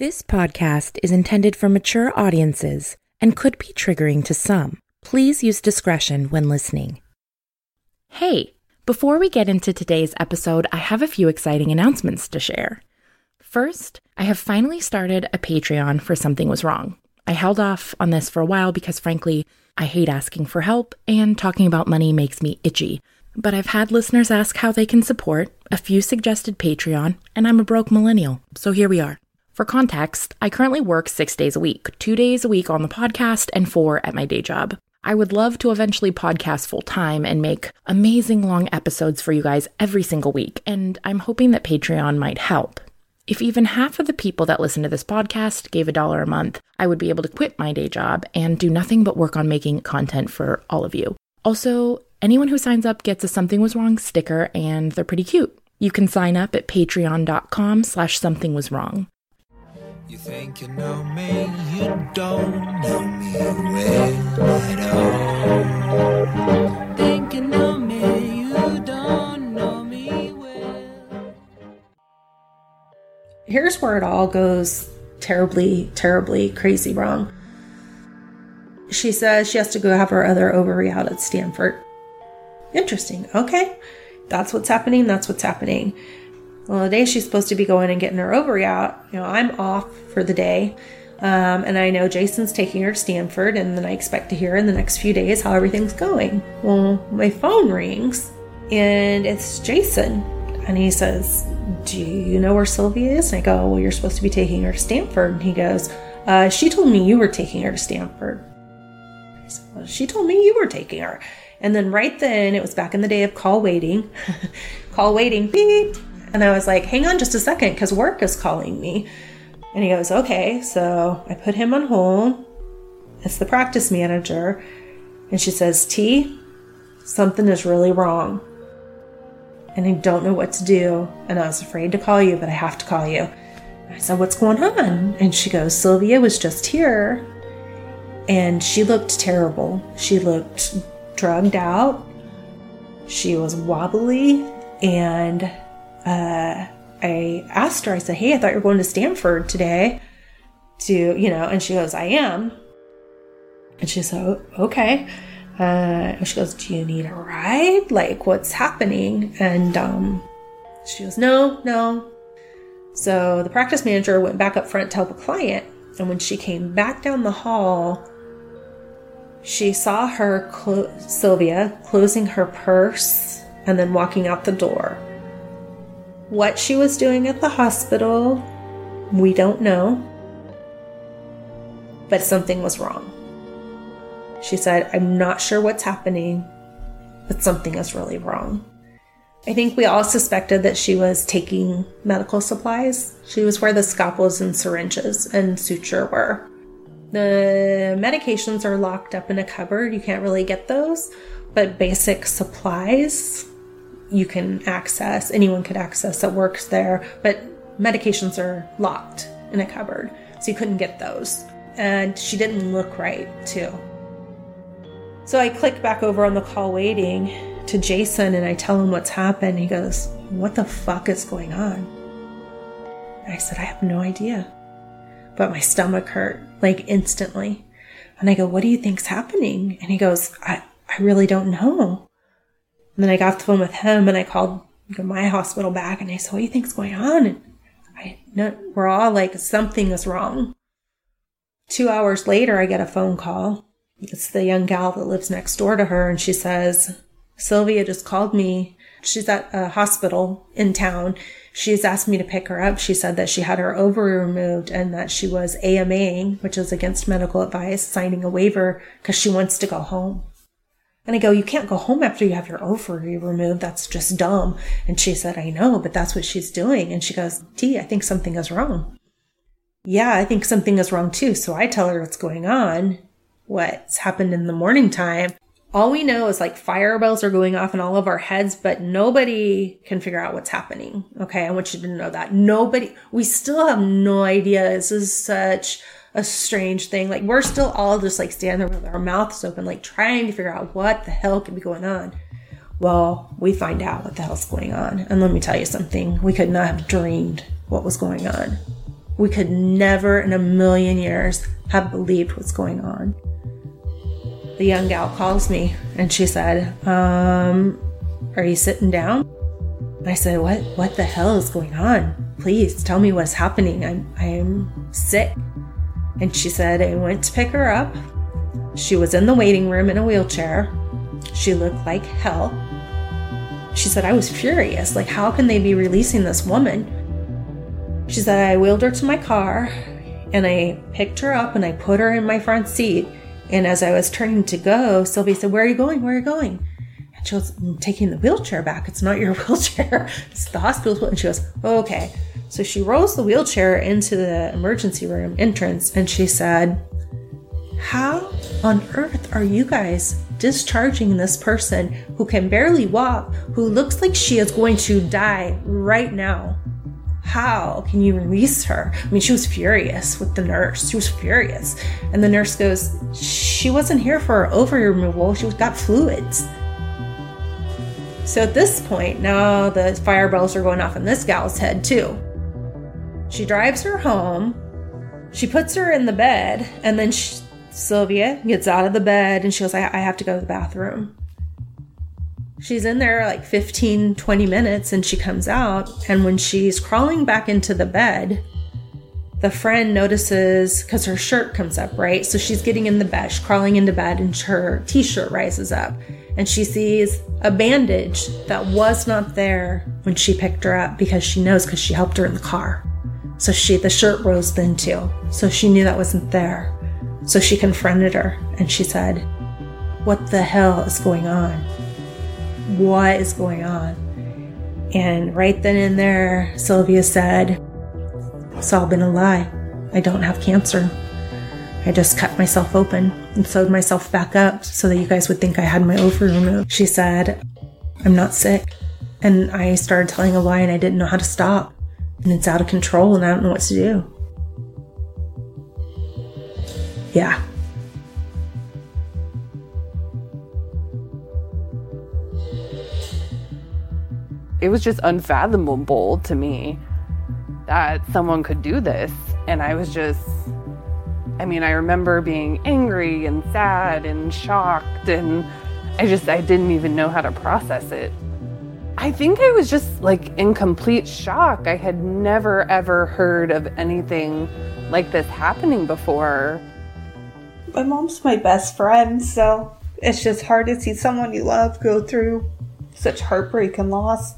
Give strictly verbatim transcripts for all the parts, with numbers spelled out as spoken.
This podcast is intended for mature audiences and could be triggering to some. Please use discretion when listening. Hey, before we get into today's episode, I have a few exciting announcements to share. First, I have finally started a Patreon for Something Was Wrong. I held off on this for a while because, frankly, I hate asking for help and talking about money makes me itchy. But I've had listeners ask how they can support, a few suggested Patreon, and I'm a broke millennial, so here we are. For context, I currently work six days a week, two days a week on the podcast and four at my day job. I would love to eventually podcast full-time and make amazing long episodes for you guys every single week, and I'm hoping that Patreon might help. If even half of the people that listen to this podcast gave a dollar a month, I would be able to quit my day job and do nothing but work on making content for all of you. Also, anyone who signs up gets a Something Was Wrong sticker, and they're pretty cute. You can sign up at patreon.com slash something was wrong. You think you know me, you don't know me well at all. Think you know me, you don't know me well. Here's where it all goes terribly, terribly crazy wrong. She says she has to go have her other ovary out at Stanford. Interesting. Okay. That's what's happening. That's what's happening. Well, the day she's supposed to be going and getting her ovary out, you know, I'm off for the day. Um, and I know Jason's taking her to Stanford, and then I expect to hear in the next few days how everything's going. Well, my phone rings and it's Jason. And he says, do you know where Sylvia is? And I go, well, you're supposed to be taking her to Stanford. And he goes, uh, she told me you were taking her to Stanford. I said, well, she told me you were taking her. And then right then, it was back in the day of call waiting. Call waiting, beep. And I was like, hang on just a second, because work is calling me. And he goes, okay. So I put him on hold. It's the practice manager. And she says, T, something is really wrong. And I don't know what to do. And I was afraid to call you, but I have to call you. And I said, what's going on? And she goes, Sylvia was just here. And she looked terrible. She looked drugged out. She was wobbly. And uh, I asked her, I said, hey, I thought you were going to Stanford today to, you know, and she goes, I am. And she said, oh, okay. Uh, and she goes, do you need a ride? Like, what's happening? And um, she goes, no, no. So the practice manager went back up front to help a client. And when she came back down the hall, she saw her, clo- Sylvia, closing her purse and then walking out the door. What she was doing at the hospital, we don't know. But something was wrong. She said, I'm not sure what's happening, but something is really wrong. I think we all suspected that she was taking medical supplies. She was where the scalpels and syringes and suture were. The medications are locked up in a cupboard. You can't really get those, but basic supplies you can access. Anyone could access that works there, but medications are locked in a cupboard, so you couldn't get those. And she didn't look right, too. So I click back over on the call waiting to Jason, and I tell him what's happened. He goes, what the fuck is going on? And I said, I have no idea. But my stomach hurt, like, instantly. And I go, what do you think's happening? And he goes, I, I really don't know. And then I got off the phone with him, and I called my hospital back, and I said, what do you think's going on? And I, no, we're all like, something is wrong. Two hours later, I get a phone call. It's the young gal that lives next door to her, and she says, Sylvia just called me. She's at a hospital in town. She's asked me to pick her up. She said that she had her ovary removed and that she was A M A, which is against medical advice, signing a waiver because she wants to go home. And I go, you can't go home after you have your ovary removed. That's just dumb. And she said, I know, but that's what she's doing. And she goes, T, I think something is wrong. Yeah, I think something is wrong too. So I tell her what's going on, what's happened in the morning time. All we know is like fire bells are going off in all of our heads, but nobody can figure out what's happening. Okay, I want you to know that. Nobody, we still have no idea. This is such a strange thing. Like, we're still all just like standing there with our mouths open, like trying to figure out what the hell could be going on. Well, we find out what the hell's going on. And let me tell you something. We could not have dreamed what was going on. We could never in a million years have believed what's going on. The young gal calls me and she said, um, are you sitting down? I said, what, what the hell is going on? Please tell me what's happening. I'm, I'm sick. And she said, I went to pick her up. She was in the waiting room in a wheelchair. She looked like hell. She said, I was furious. Like, how can they be releasing this woman? She said, I wheeled her to my car and I picked her up and I put her in my front seat. And as I was turning to go, Sylvia said, where are you going? Where are you going? And she goes, I'm taking the wheelchair back. It's not your wheelchair. It's the hospital. And she goes, oh, okay. So she rolls the wheelchair into the emergency room entrance and she said, how on earth are you guys discharging this person who can barely walk, who looks like she is going to die right now? How can you release her? I mean, she was furious with the nurse. She was furious. And the nurse goes, she wasn't here for ovary removal. She got fluids. So at this point, now the fire bells are going off in this gal's head too. She drives her home. She puts her in the bed. And then she, Sylvia gets out of the bed and she goes, I, I have to go to the bathroom. She's in there like fifteen, twenty minutes and she comes out. And when she's crawling back into the bed, the friend notices, because her shirt comes up, right? So she's getting in the bed, she's crawling into bed and her t-shirt rises up. And she sees a bandage that was not there when she picked her up because she knows because she helped her in the car. So she, the shirt rose then too. So she knew that wasn't there. So she confronted her and she said, what the hell is going on? What is going on? And right then and there, Sylvia said, it's all been a lie. I don't have cancer. I just cut myself open and sewed myself back up so that you guys would think I had my ovary removed. She said, I'm not sick. And I started telling a lie and I didn't know how to stop. And it's out of control and I don't know what to do. Yeah. It was just unfathomable to me that someone could do this. And I was just, I mean, I remember being angry and sad and shocked, and I just, I didn't even know how to process it. I think I was just like in complete shock. I had never ever heard of anything like this happening before. My mom's my best friend, so it's just hard to see someone you love go through such heartbreak and loss.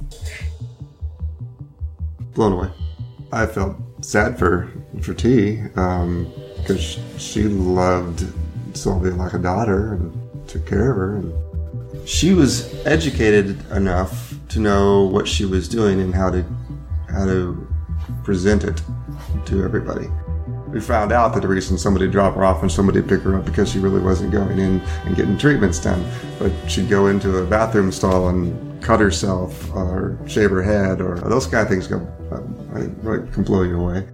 Blown away. I felt sad for for T, um, because she loved Sylvia like a daughter and took care of her. And she was educated enough to know what she was doing and how to how to present it to everybody. We found out that the reason somebody dropped her off and somebody picked her up because she really wasn't going in and getting treatments done. But she'd go into a bathroom stall and cut herself or shave her head, or those kind of things go, uh, can blow you away.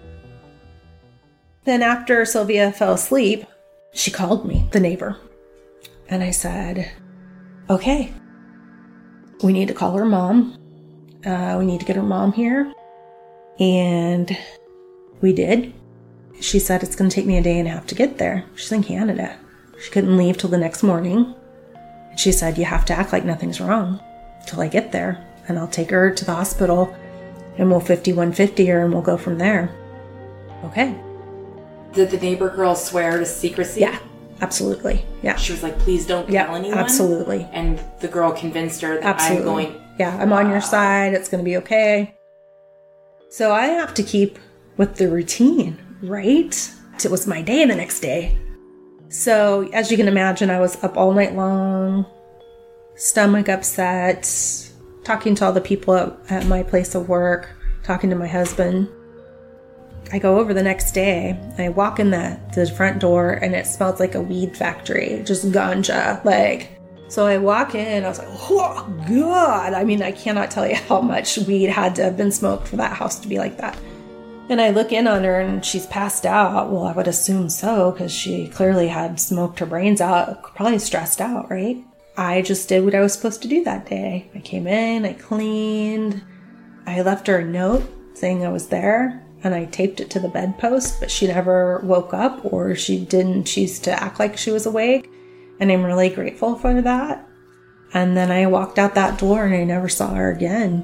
Then after Sylvia fell asleep, she called me, the neighbor. And I said, okay, we need to call her mom. Uh, we need to get her mom here. And we did. She said, it's going to take me a day and a half to get there. She's in Canada. She couldn't leave till the next morning. She said, you have to act like nothing's wrong till I get there. And I'll take her to the hospital and we'll fifty-one fifty her and we'll go from there. Okay. Did the neighbor girl swear to secrecy? Yeah, absolutely. Yeah. She was like, please don't yeah, tell anyone? Absolutely. And the girl convinced her that absolutely. I'm going... Yeah, I'm on your side. It's going to be okay. So I have to keep with the routine, right? It was my day the next day. So as you can imagine, I was up all night long, stomach upset, talking to all the people at, at my place of work, talking to my husband. I go over the next day, and I walk in the, the front door, and it smells like a weed factory, just ganja, like... So I walk in, I was like, oh, God. I mean, I cannot tell you how much weed had to have been smoked for that house to be like that. And I look in on her and she's passed out. Well, I would assume so, because she clearly had smoked her brains out, probably stressed out, right? I just did what I was supposed to do that day. I came in, I cleaned, I left her a note saying I was there, and I taped it to the bedpost, but she never woke up, or she didn't choose to act like she was awake. And I'm really grateful for that. And then I walked out that door and I never saw her again.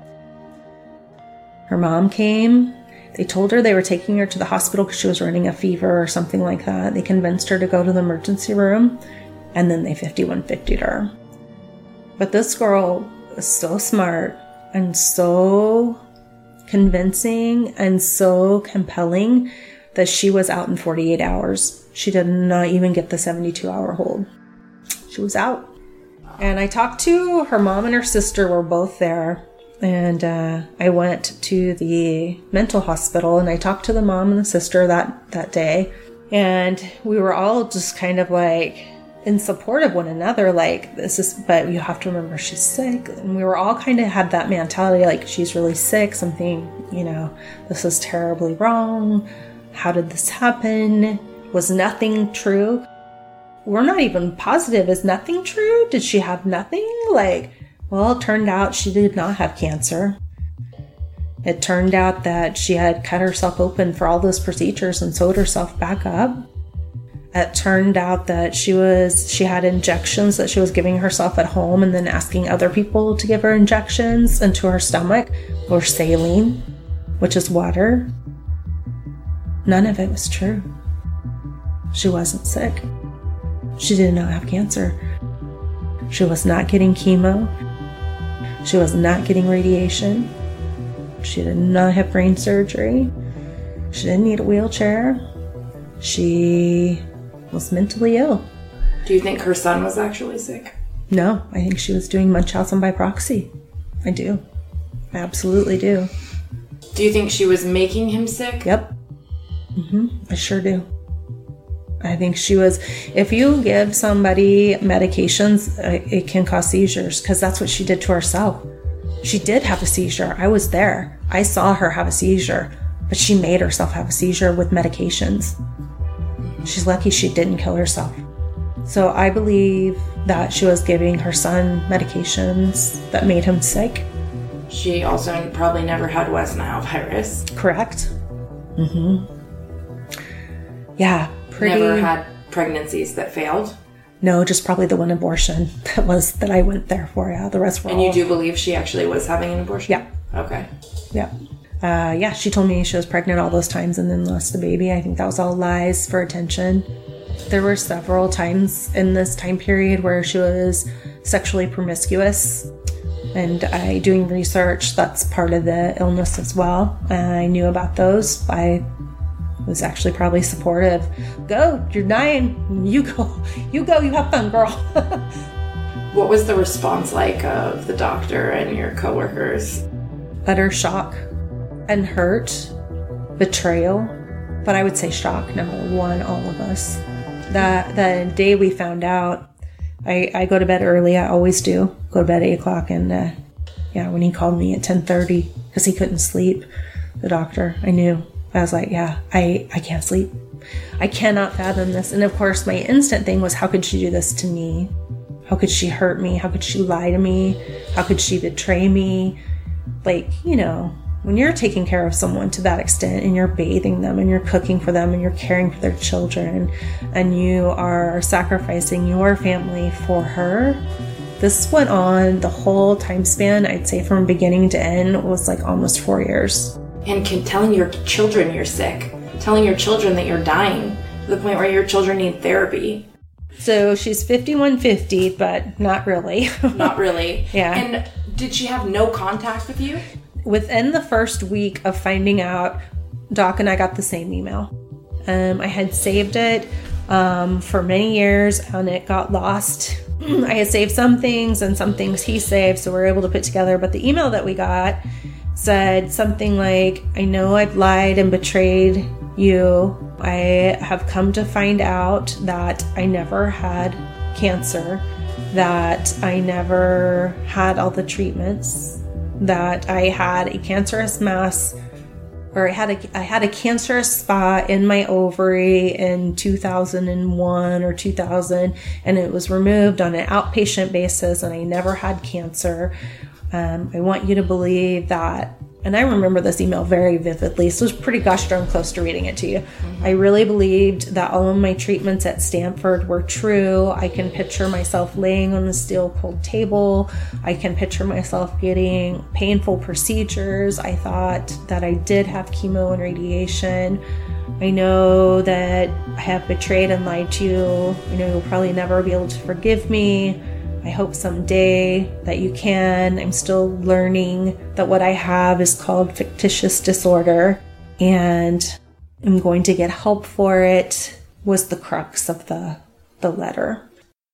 Her mom came. They told her they were taking her to the hospital because she was running a fever or something like that. They convinced her to go to the emergency room, and then they fifty-one fiftied her. But this girl was so smart and so convincing and so compelling that she was out in forty-eight hours. She did not even get the seventy-two hour hold. She was out. And I talked to her mom, and her sister were both there. And uh, I went to the mental hospital, and I talked to the mom and the sister that, that day. And we were all just kind of like in support of one another. Like, this is, but you have to remember she's sick. And we were all kind of had that mentality, like, she's really sick. Something, you know, this is terribly wrong. How did this happen? Was nothing true? We're not even positive. Is nothing true? Did she have nothing? Like, well, it turned out she did not have cancer. It turned out that she had cut herself open for all those procedures and sewed herself back up. It turned out that she was she had injections that she was giving herself at home and then asking other people to give her injections into her stomach, or saline, which is water. None of it was true. She wasn't sick. She did not have cancer. She was not getting chemo. She was not getting radiation. She did not have brain surgery. She didn't need a wheelchair. She was mentally ill. Do you think her son was actually sick? No, I think she was doing Munchausen by proxy. I do. I absolutely do. Do you think she was making him sick? Yep. Mm-hmm. I sure do. I think she was, if you give somebody medications, uh, it can cause seizures, because that's what she did to herself. She did have a seizure. I was there. I saw her have a seizure, but she made herself have a seizure with medications. She's lucky she didn't kill herself. So I believe that she was giving her son medications that made him sick. She also probably never had West Nile virus. Correct. Mm-hmm. Yeah. Pretty... Never had pregnancies that failed? No, just probably the one abortion that was that I went there for. Yeah, the rest were And all... you do believe she actually was having an abortion? Yeah. Okay. Yeah. Uh, yeah, she told me she was pregnant all those times and then lost the baby. I think that was all lies for attention. There were several times in this time period where she was sexually promiscuous. And I, doing research, that's part of the illness as well. And I knew about those. I was actually probably supportive. Go, you're dying. You go, you go, you have fun, girl. What was the response like of the doctor and your coworkers? Utter shock and hurt, betrayal. But I would say shock, number one, all of us. That the day we found out, I, I go to bed early. I always do. Go to bed at eight o'clock. And uh, yeah, when he called me at ten thirty, because he couldn't sleep, the doctor, I knew. I was like, yeah, I, I can't sleep. I cannot fathom this. And of course, my instant thing was, how could she do this to me? How could she hurt me? How could she lie to me? How could she betray me? Like, you know, when you're taking care of someone to that extent and you're bathing them and you're cooking for them and you're caring for their children and you are sacrificing your family for her, this went on the whole time span, I'd say from beginning to end, was like almost four years. And can, telling your children you're sick, telling your children that you're dying, to the point where your children need therapy. So she's fifty-one fifty, but not really. Not really. Yeah. And did she have no contact with you? Within the first week of finding out, Doc and I got the same email. Um, I had saved it um, for many years, and it got lost. I had saved some things, and some things he saved, so we were able to put together. But the email that we got said something like, I know I've lied and betrayed you. I have come to find out that I never had cancer, that I never had all the treatments, that I had a cancerous mass, or I had a, I had a cancerous spot in my ovary in two thousand one or two thousand, and it was removed on an outpatient basis, and I never had cancer. Um, I want you to believe that and I remember this email very vividly, so it's pretty gosh darn close to reading it to you. Mm-hmm. I really believed that all of my treatments at Stanford were true. I can picture myself laying on the steel cold table. I can picture myself getting painful procedures. I thought that I did have chemo and radiation. I know that I have betrayed and lied to you. I know you'll probably never be able to forgive me. I hope someday that you can. I'm still learning that what I have is called fictitious disorder, and I'm going to get help for it, was the crux of the, the letter.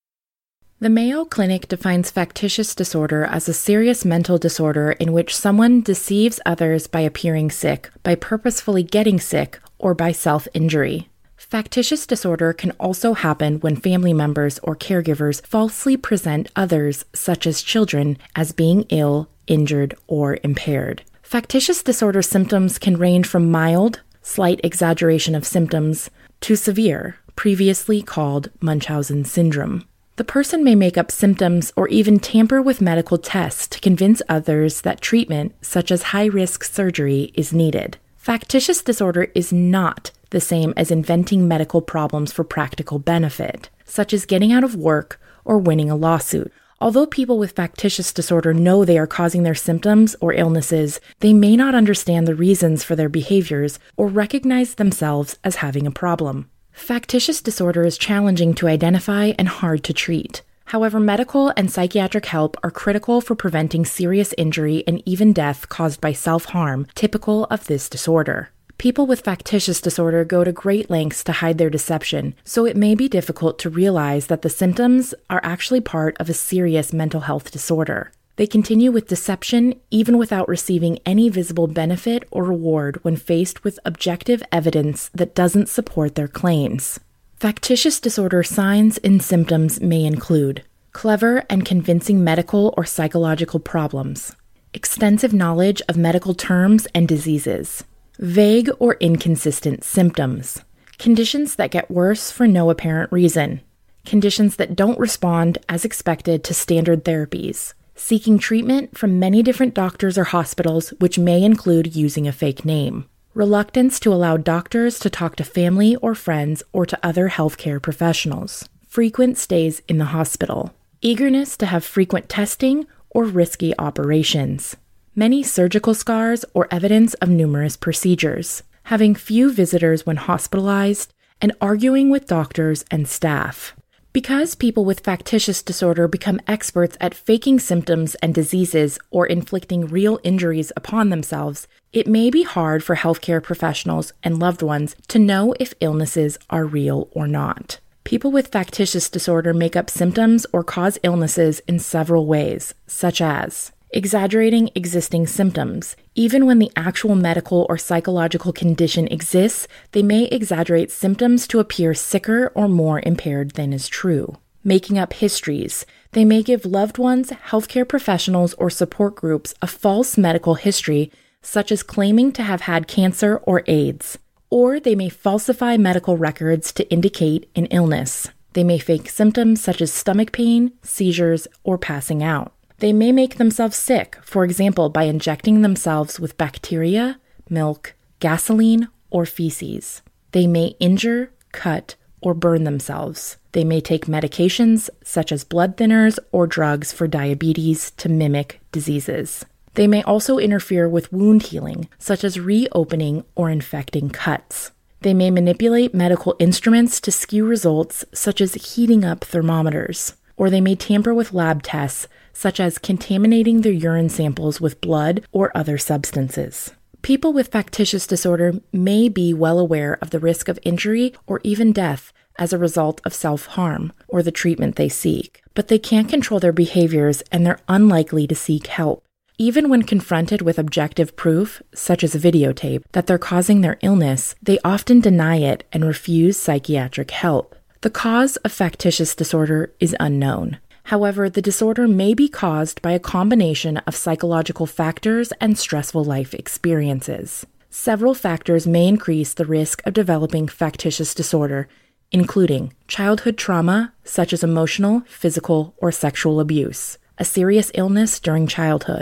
The Mayo Clinic defines factitious disorder as a serious mental disorder in which someone deceives others by appearing sick, by purposefully getting sick, or by self-injury. Factitious disorder can also happen when family members or caregivers falsely present others, such as children, as being ill, injured, or impaired. Factitious disorder symptoms can range from mild, slight exaggeration of symptoms, to severe, previously called Munchausen syndrome. The person may make up symptoms or even tamper with medical tests to convince others that treatment, such as high-risk surgery, is needed. Factitious disorder is not the same as inventing medical problems for practical benefit, such as getting out of work or winning a lawsuit. Although people with factitious disorder know they are causing their symptoms or illnesses, they may not understand the reasons for their behaviors or recognize themselves as having a problem. Factitious disorder is challenging to identify and hard to treat. However, medical and psychiatric help are critical for preventing serious injury and even death caused by self-harm, typical of this disorder. People with factitious disorder go to great lengths to hide their deception, so it may be difficult to realize that the symptoms are actually part of a serious mental health disorder. They continue with deception even without receiving any visible benefit or reward when faced with objective evidence that doesn't support their claims. Factitious disorder signs and symptoms may include clever and convincing medical or psychological problems, extensive knowledge of medical terms and diseases, vague or inconsistent symptoms, conditions that get worse for no apparent reason, conditions that don't respond as expected to standard therapies, seeking treatment from many different doctors or hospitals, which may include using a fake name, reluctance to allow doctors to talk to family or friends or to other healthcare professionals, frequent stays in the hospital, eagerness to have frequent testing or risky operations, many surgical scars or evidence of numerous procedures, having few visitors when hospitalized, and arguing with doctors and staff. Because people with factitious disorder become experts at faking symptoms and diseases or inflicting real injuries upon themselves, it may be hard for healthcare professionals and loved ones to know if illnesses are real or not. People with factitious disorder make up symptoms or cause illnesses in several ways, such as exaggerating existing symptoms. Even when the actual medical or psychological condition exists, they may exaggerate symptoms to appear sicker or more impaired than is true. Making up histories. They may give loved ones, healthcare professionals, or support groups a false medical history, such as claiming to have had cancer or AIDS. Or they may falsify medical records to indicate an illness. They may fake symptoms such as stomach pain, seizures, or passing out. They may make themselves sick, for example, by injecting themselves with bacteria, milk, gasoline, or feces. They may injure, cut, or burn themselves. They may take medications such as blood thinners or drugs for diabetes to mimic diseases. They may also interfere with wound healing, such as reopening or infecting cuts. They may manipulate medical instruments to skew results, such as heating up thermometers. Or they may tamper with lab tests, such as contaminating their urine samples with blood or other substances. People with factitious disorder may be well aware of the risk of injury or even death as a result of self-harm or the treatment they seek, but they can't control their behaviors and they're unlikely to seek help. Even when confronted with objective proof, such as a videotape, that they're causing their illness, they often deny it and refuse psychiatric help. The cause of factitious disorder is unknown. However, the disorder may be caused by a combination of psychological factors and stressful life experiences. Several factors may increase the risk of developing factitious disorder, including childhood trauma, such as emotional, physical, or sexual abuse, a serious illness during childhood,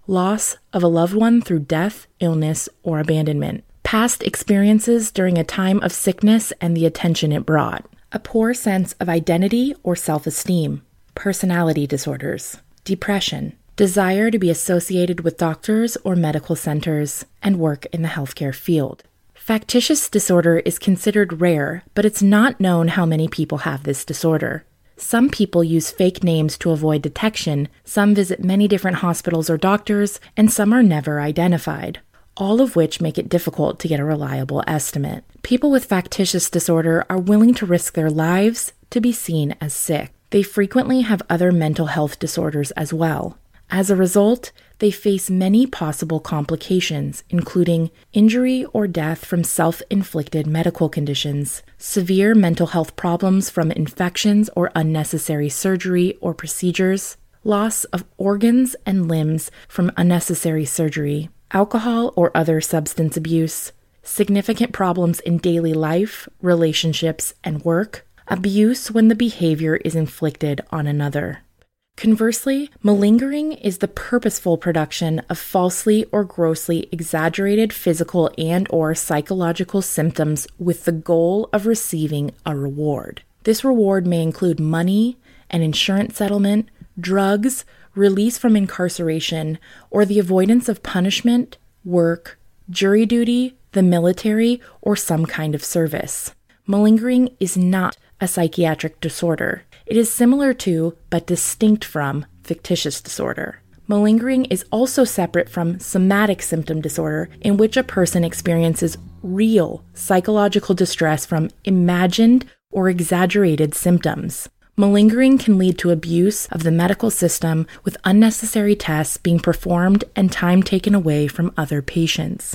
loss of a loved one through death, illness, or abandonment, past experiences during a time of sickness and the attention it brought, a poor sense of identity or self-esteem, personality disorders, depression, desire to be associated with doctors or medical centers, and work in the healthcare field. Factitious disorder is considered rare, but it's not known how many people have this disorder. Some people use fake names to avoid detection, some visit many different hospitals or doctors, and some are never identified, all of which make it difficult to get a reliable estimate. People with factitious disorder are willing to risk their lives to be seen as sick. They frequently have other mental health disorders as well. As a result, they face many possible complications, including injury or death from self-inflicted medical conditions, severe mental health problems from infections or unnecessary surgery or procedures, loss of organs and limbs from unnecessary surgery, alcohol or other substance abuse, significant problems in daily life, relationships, and work, abuse when the behavior is inflicted on another. Conversely, malingering is the purposeful production of falsely or grossly exaggerated physical and or psychological symptoms with the goal of receiving a reward. This reward may include money, an insurance settlement, drugs, release from incarceration, or the avoidance of punishment, work, jury duty, the military, or some kind of service. Malingering is not a psychiatric disorder. It is similar to, but distinct from, fictitious disorder. Malingering is also separate from somatic symptom disorder, in which a person experiences real psychological distress from imagined or exaggerated symptoms. Malingering can lead to abuse of the medical system, with unnecessary tests being performed and time taken away from other patients.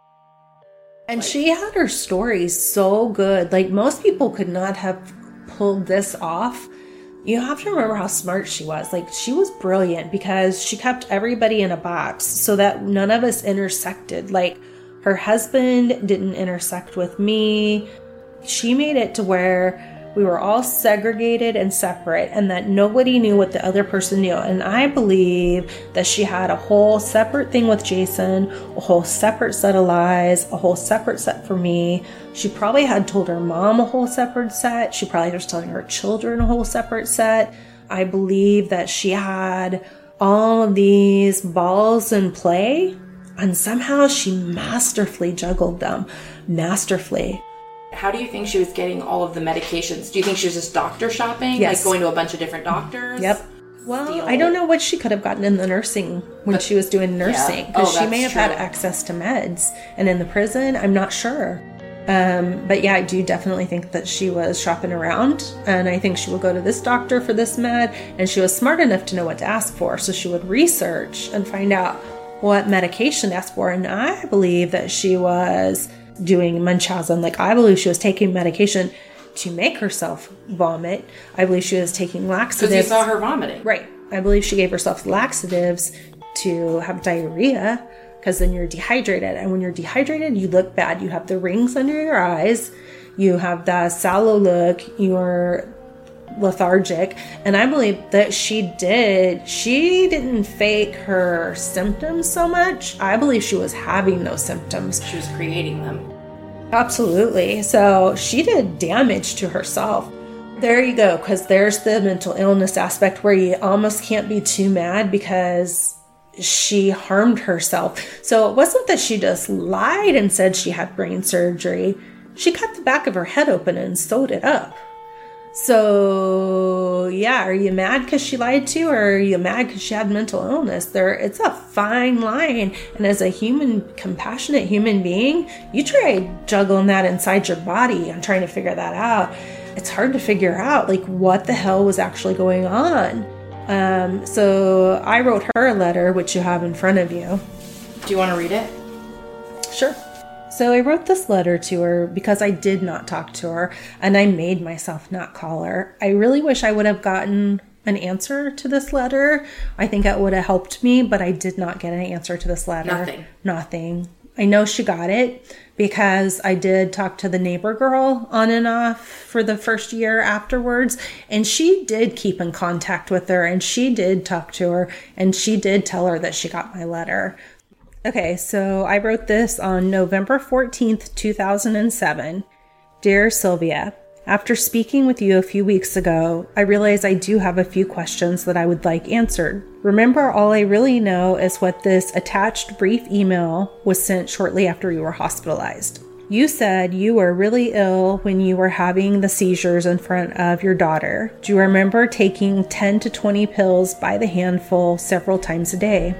And she had her stories so good. Like, most people could not have pulled this off. You have to remember how smart she was. Like, she was brilliant because she kept everybody in a box so that none of us intersected. Like, her husband didn't intersect with me. She made it to where we were all segregated and separate, and that nobody knew what the other person knew. And I believe that she had a whole separate thing with Jason, a whole separate set of lies, a whole separate set for me. She probably had told her mom a whole separate set. She probably was telling her children a whole separate set. I believe that she had all of these balls in play, and somehow she masterfully juggled them. Masterfully. How do you think she was getting all of the medications? Do you think she was just doctor shopping? Yes. Like going to a bunch of different doctors? Yep. Well, Steal. I don't know what she could have gotten in the nursing when But, she was doing nursing. yeah. Because Oh, she may have that's had true. access to meds. And in the prison, I'm not sure. Um, but yeah, I do definitely think that she was shopping around. And I think she would go to this doctor for this med. And she was smart enough to know what to ask for. So she would research and find out what medication to ask for. And I believe that she was doing Munchausen. Like, I believe she was taking medication to make herself vomit. I believe she was taking laxatives. Because you saw her vomiting. Right. I believe she gave herself laxatives to have diarrhea, because then you're dehydrated. And when you're dehydrated, you look bad. You have the rings under your eyes. You have the sallow look. You're lethargic. And I believe that she did. She didn't fake her symptoms so much. I believe she was having those symptoms. She was creating them. Absolutely. So she did damage to herself. There you go, because there's the mental illness aspect where you almost can't be too mad because she harmed herself. So it wasn't that she just lied and said she had brain surgery. She cut the back of her head open and sewed it up. So yeah, are you mad because she lied to you, or are you mad because she had mental illness? There, it's a fine line. And as a human, compassionate human being, you try juggling that inside your body and trying to figure that out. It's hard to figure out, like, what the hell was actually going on. Um, so I wrote her a letter, which you have in front of you. Do you want to read it? Sure. So I wrote this letter to her because I did not talk to her, and I made myself not call her. I really wish I would have gotten an answer to this letter. I think it would have helped me, but I did not get an answer to this letter. Nothing. Nothing. I know she got it, because I did talk to the neighbor girl on and off for the first year afterwards. And she did keep in contact with her, and she did talk to her, and she did tell her that she got my letter. Okay, so I wrote this on November fourteenth, two thousand seven. Dear Sylvia, after speaking with you a few weeks ago, I realize I do have a few questions that I would like answered. Remember, all I really know is what this attached brief email was sent shortly after you were hospitalized. You said you were really ill when you were having the seizures in front of your daughter. Do you remember taking ten to twenty pills by the handful several times a day?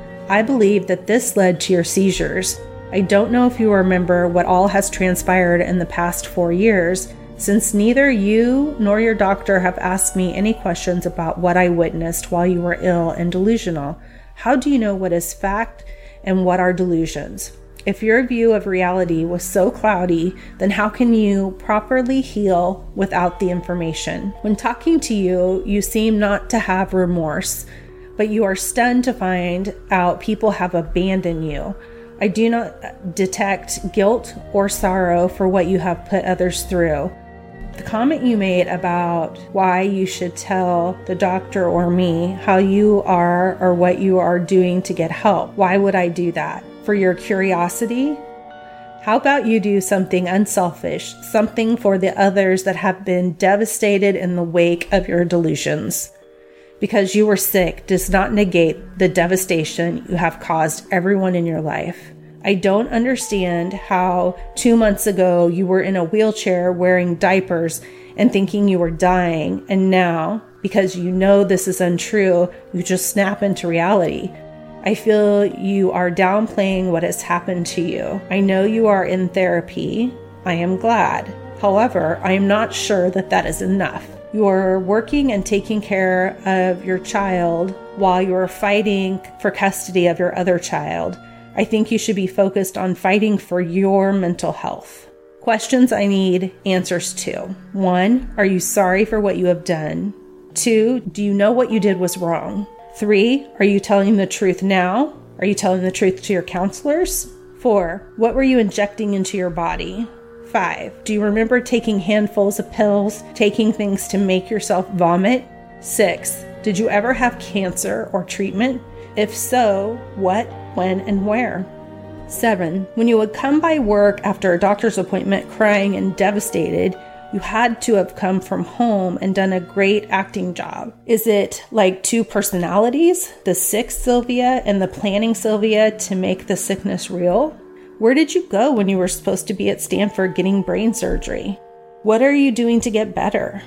I believe that this led to your seizures. I don't know if you remember what all has transpired in the past four years, since neither you nor your doctor have asked me any questions about what I witnessed while you were ill and delusional. How do you know what is fact and what are delusions? If your view of reality was so cloudy, then how can you properly heal without the information? When talking to you, you seem not to have remorse, but you are stunned to find out people have abandoned you. I do not detect guilt or sorrow for what you have put others through. The comment you made about why you should tell the doctor or me how you are or what you are doing to get help. Why would I do that? For your curiosity? How about you do something unselfish, something for the others that have been devastated in the wake of your delusions? Because you were sick does not negate the devastation you have caused everyone in your life. I don't understand how two months ago you were in a wheelchair wearing diapers and thinking you were dying, and now, because you know this is untrue, you just snap into reality. I feel you are downplaying what has happened to you. I know you are in therapy. I am glad. However, I am not sure that that is enough. You are working and taking care of your child while you are fighting for custody of your other child. I think you should be focused on fighting for your mental health. Questions I need answers to. One, are you sorry for what you have done? Two, do you know what you did was wrong? Three, are you telling the truth now? Are you telling the truth to your counselors? Four, what were you injecting into your body? Five, do you remember taking handfuls of pills, taking things to make yourself vomit? Six, did you ever have cancer or treatment? If so, what, when, and where? Seven, when you would come by work after a doctor's appointment crying and devastated, you had to have come from home and done a great acting job. Is it like two personalities, the sick Sylvia and the planning Sylvia, to make the sickness real? Where did you go when you were supposed to be at Stanford getting brain surgery? What are you doing to get better?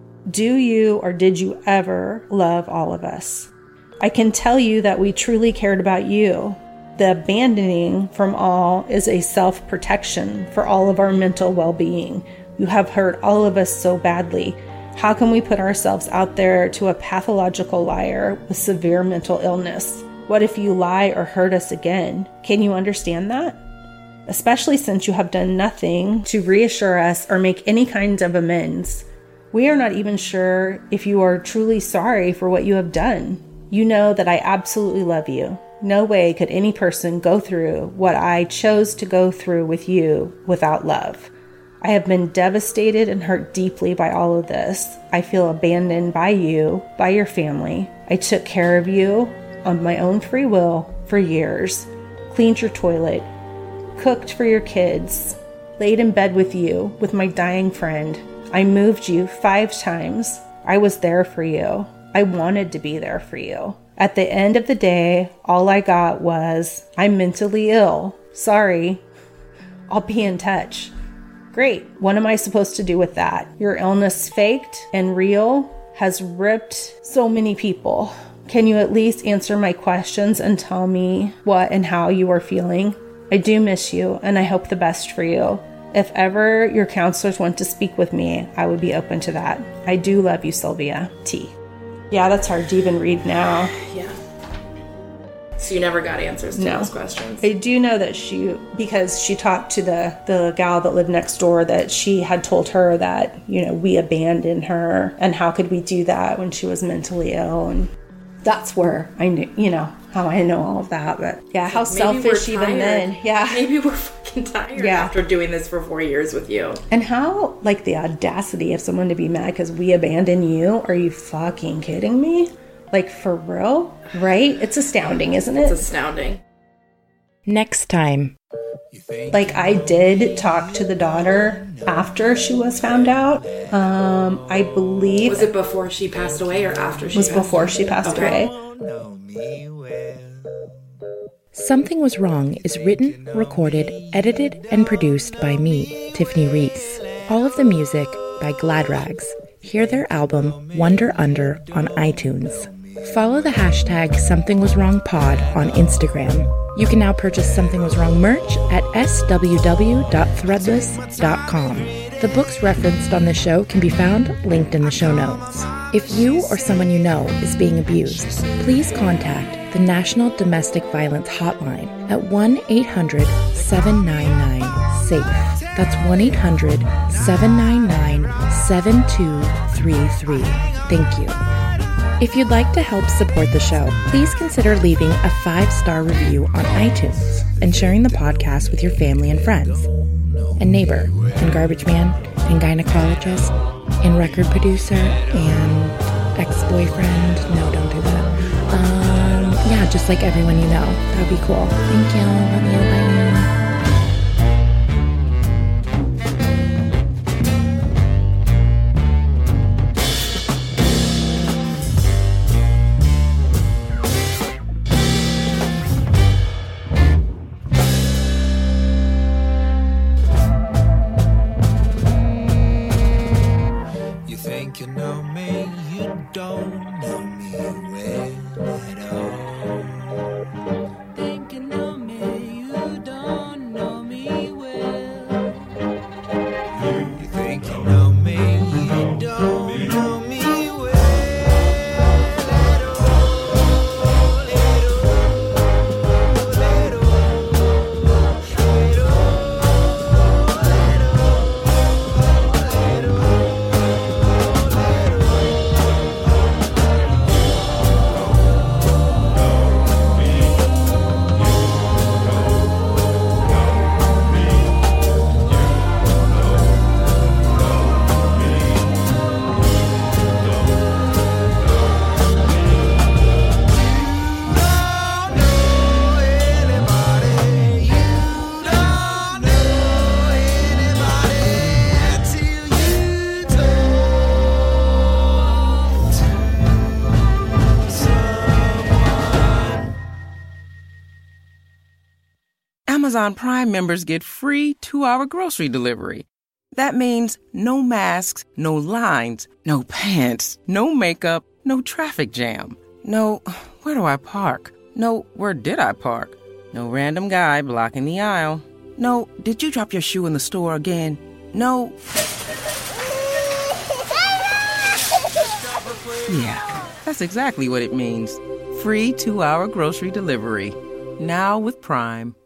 Do you or did you ever love all of us? I can tell you that we truly cared about you. The abandoning from all is a self-protection for all of our mental well-being. You have hurt all of us so badly. How can we put ourselves out there to a pathological liar with severe mental illness? What if you lie or hurt us again? Can you understand that? Especially since you have done nothing to reassure us or make any kind of amends. We are not even sure if you are truly sorry for what you have done. You know that I absolutely love you. No way could any person go through what I chose to go through with you without love. I have been devastated and hurt deeply by all of this. I feel abandoned by you, by your family. I took care of you on my own free will for years, cleaned your toilet, cooked for your kids, laid in bed with you, with my dying friend. I moved you five times. I was there for you. I wanted to be there for you. At the end of the day, all I got was, I'm mentally ill. Sorry. I'll be in touch. Great. What am I supposed to do with that? Your illness faked and real has ripped so many people. Can you at least answer my questions and tell me what and how you are feeling? I do miss you, and I hope the best for you. If ever your counselors want to speak with me, I would be open to that. I do love you, Sylvia. T. Yeah, that's hard to even read now. Yeah. So you never got answers to No. those questions? I do know that she, because she talked to the, the gal that lived next door, that she had told her that, you know, we abandoned her, and how could we do that when she was mentally ill? And that's where I knew, you know, how I know all of that. But yeah, how Maybe we're selfish even tired. then. Yeah. Maybe we're fucking fucking tired Yeah. after doing this for four years with you. And how, like, the audacity of someone to be mad because we abandon you? Are you fucking kidding me? Like, for real? Right? It's astounding, isn't it? It's astounding. Next time. Like, I did talk to the daughter after she was found out. Um, I believe Was it before she passed away or after she was passed before away? she passed Okay. away. Something Was Wrong is written, recorded, edited, and produced by me, Tiffany Reese. All of the music by Glad Rags. Hear their album, Wonder Under, on iTunes. Follow the hashtag Something Was Wrong Pod on Instagram. You can now purchase Something Was Wrong merch at s w w dot threadless dot com. The books referenced on the show can be found linked in the show notes. If you or someone you know is being abused, please contact the National Domestic Violence Hotline at one eight hundred seven nine nine SAFE. That's one eight hundred seven nine nine seven two three three. Thank you. If you'd like to help support the show, please consider leaving a five-star review on iTunes and sharing the podcast with your family and friends. And neighbor, and garbage man, and gynecologist, and record producer, and ex-boyfriend. No, don't do that. Um, yeah, just like everyone you know. That'd be cool. Thank you. Love you. Bye. You think you know me, you don't know me well at all. Think you know me, you don't know me well. You think you know me, you don't know me well at all. At all, at all, at all, at all. Amazon Prime members get free two-hour grocery delivery. That means no masks, no lines, no pants, no makeup, no traffic jam. No, where do I park? No, where did I park? No random guy blocking the aisle. No, did you drop your shoe in the store again? No. Yeah, that's exactly what it means. Free two-hour grocery delivery. Now with Prime.